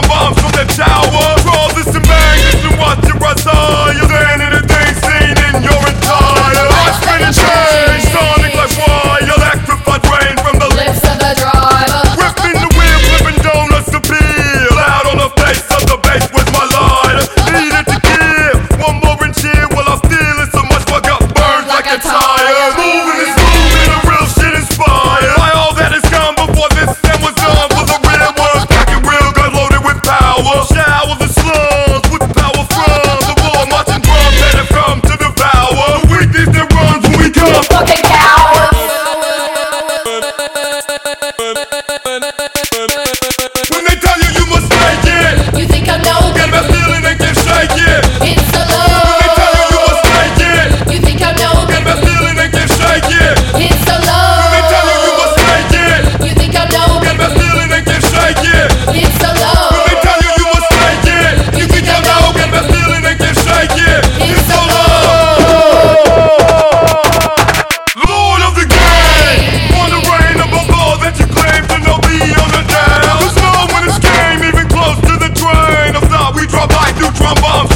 neutron bombs from the tower. Crawl, listen, bang, listen, watch your retire. You're standing a thing seen in your entire life. Spinning change, sonic like wire. Electrified rain from the lips of the driver. Ripping the wheel, flipping donuts to peel. Out on the face of the bass with my lighter. Needed to give one more and cheer while I steal it. So much fuck up burns like a tire. Moving is moving, the real shit inspired. By all that has come before this and was done. For the real ones, packing real guns loaded with power. Shower the slums with power from the war. Marching drums that have come to devour. The weakness that runs when we come. Fucking cowards. When they tell you you must take it, You think I'm no get good? that feeling and can shake it. It's a When they tell you you love. must take it, You think I'm no get good? that feeling and can shake it. It's a When they tell you you love. must take it, You think I'm no get good? that feeling and can shake it. It's a When they love. tell you you must take it, you think I know, get that feeling and can shake it. It's a Lord of the game, on the reign above all that you claim to know beyond the down. There's no one escape, even close to the train of thought. We drop like neutron bombs